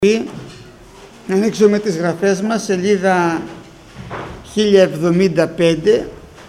Να ανοίξουμε τις γραφές μας, σελίδα 1075,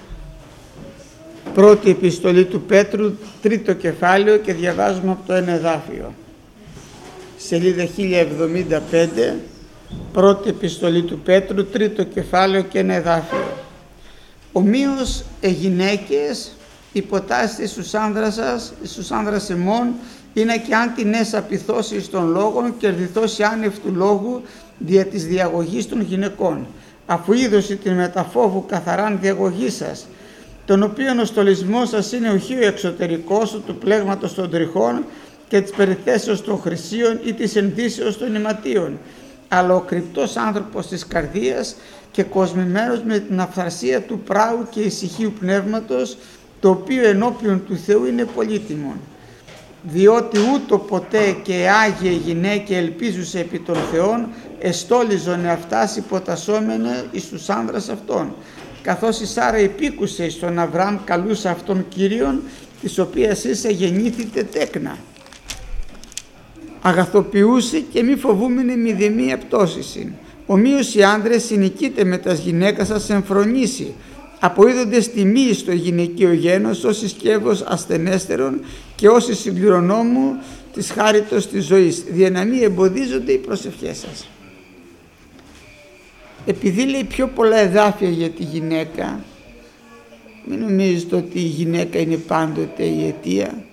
πρώτη επιστολή του Πέτρου, τρίτο κεφάλαιο, και διαβάζουμε από το ένα εδάφιο. Σελίδα 1075, πρώτη επιστολή του Πέτρου, τρίτο κεφάλαιο και ένα εδάφιο. Ομοίως γυναίκες, υποτάσσετε στους άνδρας εμών, είναι και αν την έσα πειθώσει των λόγων και ερδηθώσει άνευ του λόγου δια της διαγωγής των γυναικών, αφού είδωση την μεταφόβου καθαράν διαγωγή σας, τον οποίον ο στολισμός σας είναι οχι ο εξωτερικός του πλέγματος των τριχών και της περιθέσεως των χρυσίων ή της ενδύσεως των ηματίων, αλλά ο κρυπτός άνθρωπος της καρδίας και κοσμημένος με την αυθαρσία του πράου και ησυχίου πνεύματος, το οποίο ενώπιον του Θεού είναι πολύτιμον. Διότι ούτω ποτέ και άγιε γυναίκε ελπίζουσε επί των Θεών εστόλιζον εαυτάς υποτασσόμενε εις τους άνδρας αυτών, καθώς η Σάρα υπήκουσε εις τον Αβραάμ καλούσα αυτόν Κύριον, της οποίας ίσα γεννήθητε τέκνα. Αγαθοποιούσε και μη φοβούμενη μηδεμία πτώσισιν. Ομοίως οι άνδρες συνοικείτε με τας γυναίκας σας εμφρονήσει, αποείδοντες τιμή στο γυναικείο γένος ως συσκεύος ασθενέστερων και όσοι συμπληρονόμου της χάριτος της ζωής, δια να μην εμποδίζονται οι προσευχές σας. Επειδή λέει πιο πολλά εδάφια για τη γυναίκα, μην νομίζετε ότι η γυναίκα είναι πάντοτε η αιτία.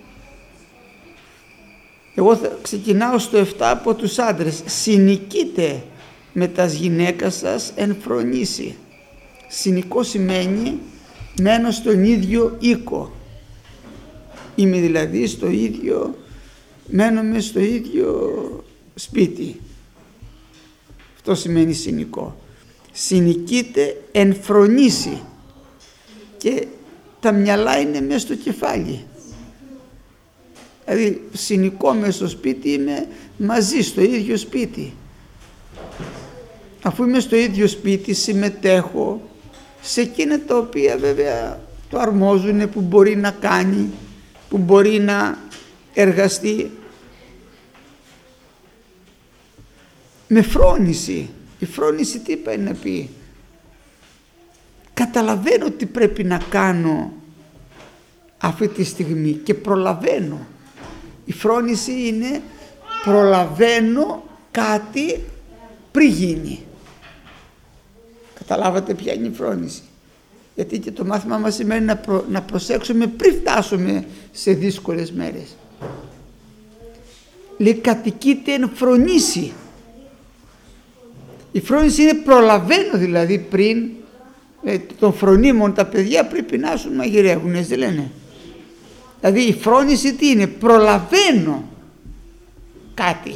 Εγώ θα ξεκινάω στο 7 από τους άντρες. Συνοικείτε με τας γυναίκας σας εμφρονήσει. Συνοικό σημαίνει μένω στον ίδιο οίκο. Είμαι δηλαδή μένουμε στο ίδιο σπίτι. Αυτό σημαίνει συνοικό. Συνοικείτε εμφρονήσει, και τα μυαλά είναι μέσα στο κεφάλι. Δηλαδή συνοικό μέσα στο σπίτι, είμαι μαζί στο ίδιο σπίτι. Αφού είμαι στο ίδιο σπίτι, συμμετέχω σε εκείνα τα οποία βέβαια το αρμόζουν, που μπορεί να κάνει, που μπορεί να εργαστεί. Με φρόνηση. Η φρόνηση τι πάει να πει? Καταλαβαίνω τι πρέπει να κάνω αυτή τη στιγμή και προλαβαίνω. Η φρόνηση είναι προλαβαίνω κάτι πριν γίνει. Καταλάβατε ποια είναι η φρόνηση? Γιατί και το μάθημα μας σημαίνει να προσέξουμε πριν φτάσουμε σε δύσκολες μέρες. Λέει κατοικείται εν φρονήσει. Η φρόνηση είναι προλαβαίνω, δηλαδή πριν των φρονίμων τα παιδιά πριν πεινάσουν μαγειρεύουν, έτσι δεν λένε? Δηλαδή η φρόνηση τι είναι? Προλαβαίνω κάτι.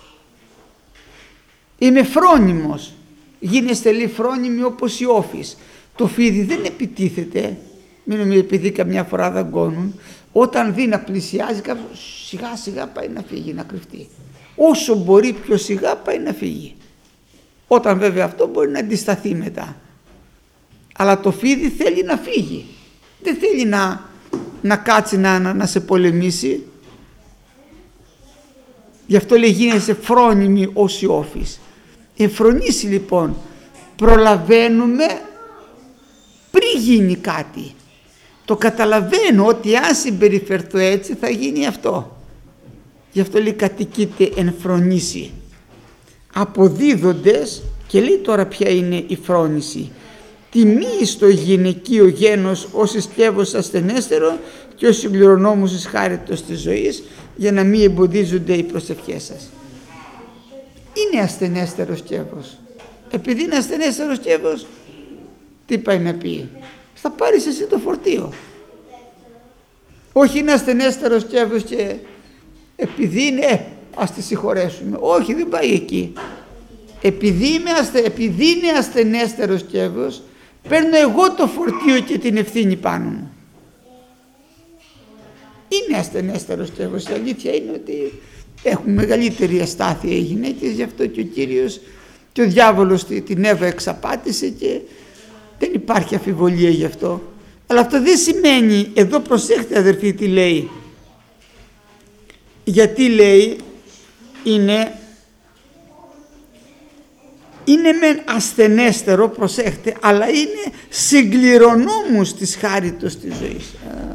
Είμαι φρόνιμος. Γίνεστε λέει φρόνιμοι όπως οι όφεις. Το φίδι δεν επιτίθεται, μην νομίζετε επειδή καμιά φορά δαγκώνουν. Όταν δει να πλησιάζει κάποιος, σιγά σιγά πάει να φύγει, να κρυφτεί. Όσο μπορεί πιο σιγά πάει να φύγει. Όταν βέβαια αυτό μπορεί να αντισταθεί μετά. Αλλά το φίδι θέλει να φύγει. Δεν θέλει να κάτσει να σε πολεμήσει. Γι' αυτό λέει γίνεσαι φρόνιμοι ως οι όφεις. Εμφρονήσει λοιπόν, προλαβαίνουμε πριν γίνει κάτι. Το καταλαβαίνω ότι αν συμπεριφερθώ έτσι θα γίνει αυτό. Γι' αυτό λέει κατοικείται εμφρονήσει. Αποδίδοντες, και λέει τώρα ποια είναι η φρόνηση. Τιμή στο γυναικείο γένος ως συσκεύος ασθενέστερο και ως συμπληρονόμους εις χάριτος της ζωής, για να μην εμποδίζονται οι προσευχές σας. Είναι ασθενέστερο σκεύος. Επειδή είναι ασθενέστερο σκεύος, τι πάει να πει? Θα πάρεις εσύ το φορτίο. Όχι είναι ασθενέστερο σκεύος και επειδή είναι ας τη συγχωρέσουμε. Όχι, δεν πάει εκεί. Επειδή είναι ασθενέστερο σκεύος, παίρνω εγώ το φορτίο και την ευθύνη πάνω μου. Είναι ασθενέστερο σκεύος. Η αλήθεια είναι ότι έχουν μεγαλύτερη αστάθεια οι γυναίκες, γι' αυτό και ο Κύριος και ο διάβολος την Εύα εξαπάτησε και δεν υπάρχει αφιβολία γι' αυτό. Αλλά αυτό δεν σημαίνει, εδώ προσέχτε αδερφοί τι λέει. Γιατί λέει είναι είναι μεν ασθενέστερο, προσέχτε, αλλά είναι συγκληρονόμος της χάριτος της ζωής.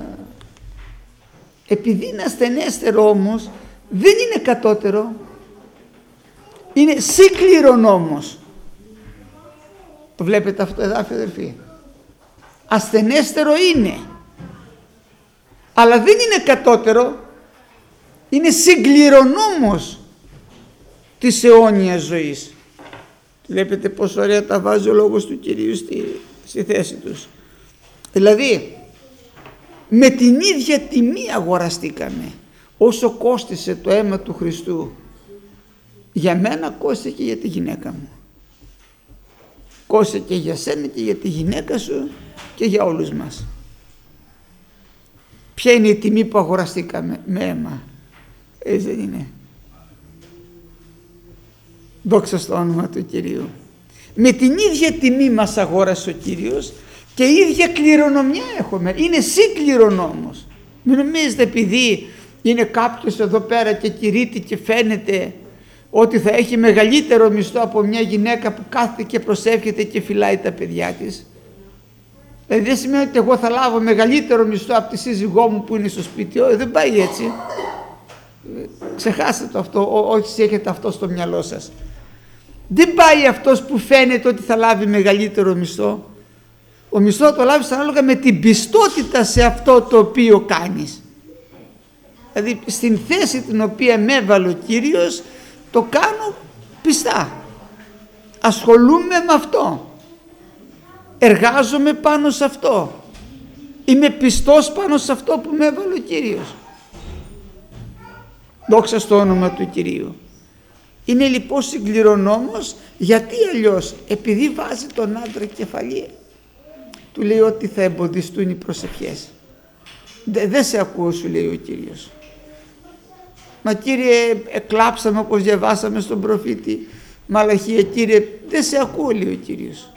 Επειδή είναι ασθενέστερο όμως, δεν είναι κατώτερο, είναι συγκληρονόμος. Το βλέπετε αυτό εδάφιο, αδελφοί? Ασθενέστερο είναι, αλλά δεν είναι κατώτερο, είναι συγκληρονόμος της αιώνιας ζωής. Βλέπετε πόσο ωραία τα βάζει ο λόγος του Κυρίου στη θέση τους. Δηλαδή, με την ίδια τιμή αγοραστήκαμε. Όσο κόστισε το αίμα του Χριστού, για μένα κόστισε και για τη γυναίκα μου. Κόστισε και για σένα και για τη γυναίκα σου και για όλους μας. Ποια είναι η τιμή που αγοραστήκαμε? Με αίμα. Έτσι δεν είναι? Δόξα στο όνομα του Κυρίου. Με την ίδια τιμή μας αγόρασε ο Κύριος και η ίδια κληρονομιά έχουμε. Είναι συγκληρονόμος. Μην νομίζετε επειδή είναι κάποιος εδώ πέρα και κηρύττει και φαίνεται ότι θα έχει μεγαλύτερο μισθό από μια γυναίκα που κάθεται και προσεύχεται και φυλάει τα παιδιά της. Δηλαδή δεν σημαίνει ότι εγώ θα λάβω μεγαλύτερο μισθό από τη σύζυγό μου που είναι στο σπίτι. Δεν πάει έτσι. Ξεχάστε το αυτό, όχι έχετε αυτό στο μυαλό σας. Δεν πάει αυτός που φαίνεται ότι θα λάβει μεγαλύτερο μισθό. Ο μισθό το λάβεις ανάλογα με την πιστότητα σε αυτό το οποίο κάνεις. Δηλαδή στην θέση την οποία με έβαλε ο Κύριος το κάνω πιστά. Ασχολούμαι με αυτό. Εργάζομαι πάνω σε αυτό. Είμαι πιστός πάνω σε αυτό που με έβαλε ο Κύριος. Δόξα στο όνομα του Κυρίου. Είναι λοιπόν συγκληρονόμος, γιατί αλλιώς? Επειδή βάζει τον άντρα κεφαλή, του λέει ότι θα εμποδιστούν οι προσευχές. Δεν σε ακούω, σου λέει ο Κύριος. Μα Κύριε, εκλάψαμε όπως διαβάσαμε στον προφήτη Μαλαχία. Κύριε, δεν σε ακούω, λέει ο Κύριος.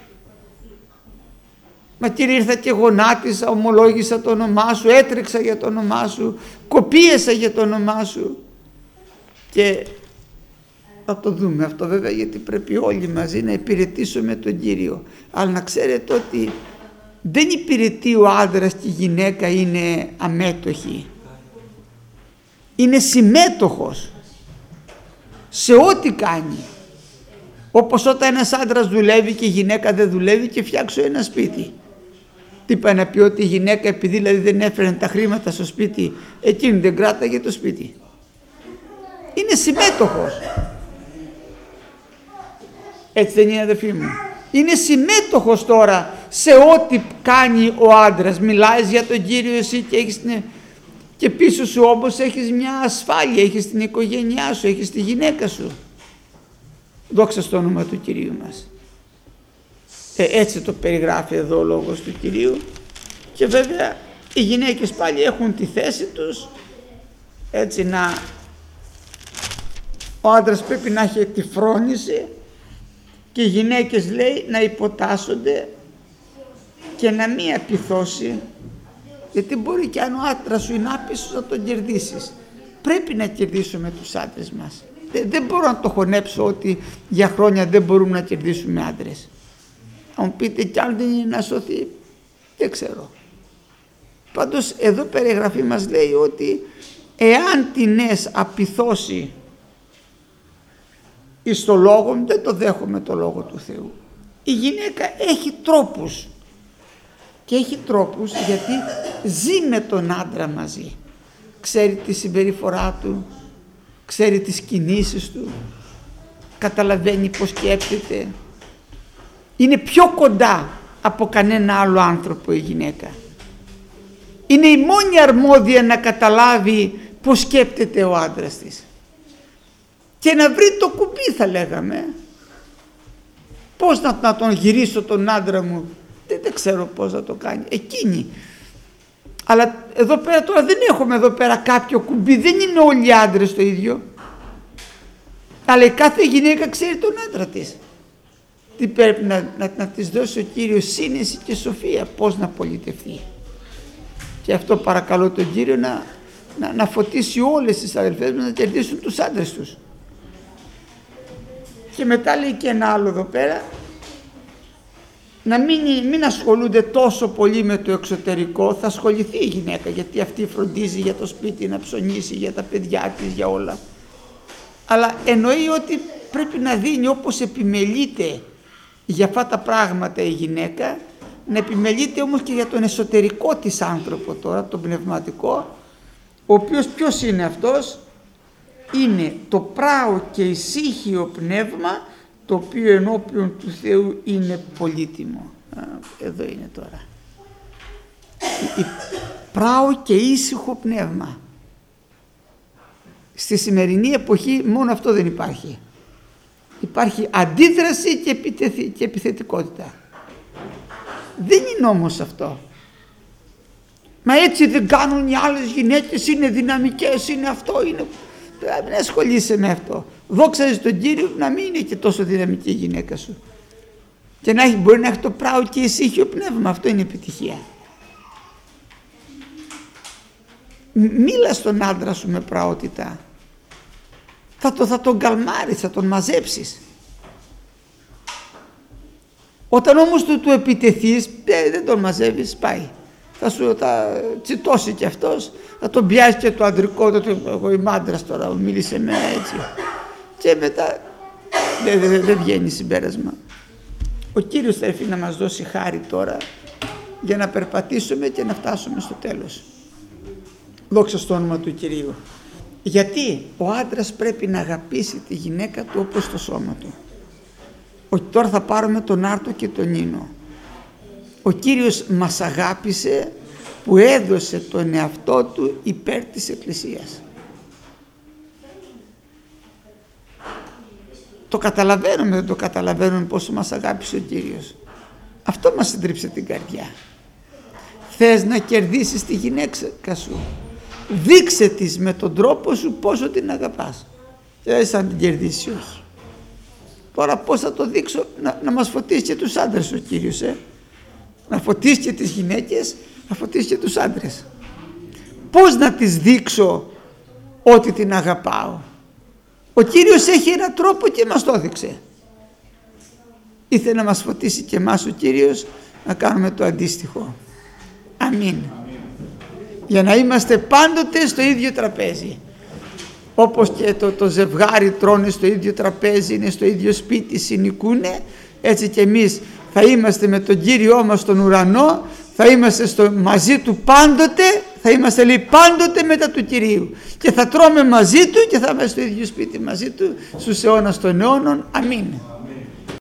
Μα Κύριε, ήρθα και γονάτισα, ομολόγησα το όνομά σου, έτρεξα για το όνομά σου, κοπίασα για το όνομά σου. Και θα το δούμε αυτό βέβαια, γιατί πρέπει όλοι μαζί να υπηρετήσουμε τον Κύριο. Αλλά να ξέρετε ότι δεν υπηρετεί ο άντρας και η γυναίκα είναι αμέτωχοι. Είναι συμμέτοχος σε ό,τι κάνει. Όπως όταν ένας άντρας δουλεύει και η γυναίκα δεν δουλεύει και φτιάξω ένα σπίτι. Τι πάει να πει? Ότι η γυναίκα επειδή δηλαδή δεν έφερε τα χρήματα στο σπίτι, εκείνη δεν κράταγε το σπίτι? Είναι συμμέτοχος. Έτσι δεν είναι, αδερφοί μου? Είναι συμμέτοχος τώρα σε ό,τι κάνει ο άντρας. Μιλάς για τον Κύριο εσύ και έχεις και πίσω σου όμως έχεις μια ασφάλεια, έχεις την οικογένειά σου, έχεις τη γυναίκα σου. Δόξα στο όνομα του Κυρίου μας. Έτσι το περιγράφει εδώ ο λόγος του Κυρίου. Και βέβαια οι γυναίκες πάλι έχουν τη θέση τους, έτσι ο άντρας πρέπει να έχει τη φρόνηση και οι γυναίκες λέει να υποτάσσονται και να μην απειθώσει, γιατί μπορεί και αν ο άντρας σου είναι άπεισος να τον κερδίσεις. Πρέπει να κερδίσουμε τους άντρες μας. Δεν μπορώ να το χωνέψω ότι για χρόνια δεν μπορούμε να κερδίσουμε άντρες. Αν μου πείτε κι αν δεν είναι να σωθεί, δεν ξέρω. Πάντως εδώ περιγραφή μας λέει ότι εάν την απειθώσει εις το λόγο, δεν το δέχομαι το λόγο του Θεού. Η γυναίκα έχει τρόπους και έχει τρόπους γιατί ζει με τον άντρα μαζί. Ξέρει τη συμπεριφορά του, ξέρει τις κινήσεις του, καταλαβαίνει πώς σκέφτεται. Είναι πιο κοντά από κανένα άλλο άνθρωπο η γυναίκα. Είναι η μόνη αρμόδια να καταλάβει πώς σκέπτεται ο άντρας της και να βρει το κουμπί, θα λέγαμε. Πώς να τον γυρίσω τον άντρα μου, δεν ξέρω πώς να το κάνει εκείνη. Αλλά εδώ πέρα τώρα δεν έχουμε εδώ πέρα κάποιο κουμπί, δεν είναι όλοι οι άντρες το ίδιο, αλλά η κάθε γυναίκα ξέρει τον άντρα της. Τι πρέπει να της δώσει ο Κύριος? Σύνεση και σοφία, πώς να πολιτευτεί. Και αυτό παρακαλώ τον Κύριο να φωτίσει όλες τις αδελφές μας να κερδίσουν τους άντρες τους. Και μετά λέει και ένα άλλο εδώ πέρα, να μην ασχολούνται τόσο πολύ με το εξωτερικό. Θα ασχοληθεί η γυναίκα, γιατί αυτή φροντίζει για το σπίτι, να ψωνίσει, για τα παιδιά της, για όλα. Αλλά εννοεί ότι πρέπει να δίνει, όπως επιμελείται για αυτά τα πράγματα η γυναίκα, να επιμελείται όμως και για τον εσωτερικό της άνθρωπο τώρα, τον πνευματικό, ο οποίος ποιος είναι αυτός? Είναι το πράο και ησύχιο πνεύμα, το οποίο ενώπιον του Θεού είναι πολύτιμο. Εδώ είναι τώρα. Πράο και ήσυχο πνεύμα. Στη σημερινή εποχή μόνο αυτό δεν υπάρχει. Υπάρχει αντίδραση και επιθετικότητα. Δεν είναι όμως αυτό. Μα έτσι δεν κάνουν οι άλλες γυναίκες, είναι δυναμικές, είναι αυτό, είναι... Μην ασχολείσαι με αυτό. Δόξα τον Κύριο να μην είναι και τόσο δυναμική η γυναίκα σου. Και μπορεί να έχει το πράο και ησύχιο πνεύμα. Αυτό είναι επιτυχία. Μίλα στον άντρα σου με πραότητα. Θα τον καλμάρεις, θα τον μαζέψεις. Όταν όμως του επιτεθείς, δεν τον μαζεύεις, πάει. Θα τσιτώσει κι αυτός, θα τον πιάσει και το αντρικό, εγώ είμαι άντρας τώρα, μίλησε με έτσι. Και μετά δεν βγαίνει συμπέρασμα. Ο Κύριος θα έρθει να μας δώσει χάρη τώρα για να περπατήσουμε και να φτάσουμε στο τέλος. Δόξα στο όνομα του Κυρίου. Γιατί ο άντρας πρέπει να αγαπήσει τη γυναίκα του όπως το σώμα του. Όχι, τώρα θα πάρουμε τον άρτο και τον ίνο. Ο Κύριος μας αγάπησε που έδωσε τον εαυτό του υπέρ της Εκκλησίας. Το καταλαβαίνουμε, δεν το καταλαβαίνουμε πόσο μας αγάπησε ο Κύριος. Αυτό μας συντρίψε την καρδιά. Θες να κερδίσεις τη γυναίκα σου, δείξε της με τον τρόπο σου πόσο την αγαπάς. Δεν σαν την κερδίσει, όχι. Τώρα πώς θα το δείξω? Να μας φωτίσει και τους άντρες ο Κύριος, να φωτίσει και τις γυναίκες, να φωτίσει και τους άντρες. Πώς να τις δείξω ότι την αγαπάω? Ο Κύριος έχει έναν τρόπο και μας το έδειξε. Ήθελε να μας φωτίσει και εμάς ο Κύριος να κάνουμε το αντίστοιχο. Αμήν. Για να είμαστε πάντοτε στο ίδιο τραπέζι. Όπως και το ζευγάρι τρώνε στο ίδιο τραπέζι, είναι στο ίδιο σπίτι, συνοικούνε, έτσι και εμείς θα είμαστε με τον Κύριό μας στον ουρανό, θα είμαστε μαζί του πάντοτε, θα είμαστε λέει πάντοτε μετά του Κυρίου και θα τρώμε μαζί του και θα είμαστε στο ίδιο σπίτι μαζί του στους αιώνας των αιώνων. Αμήν.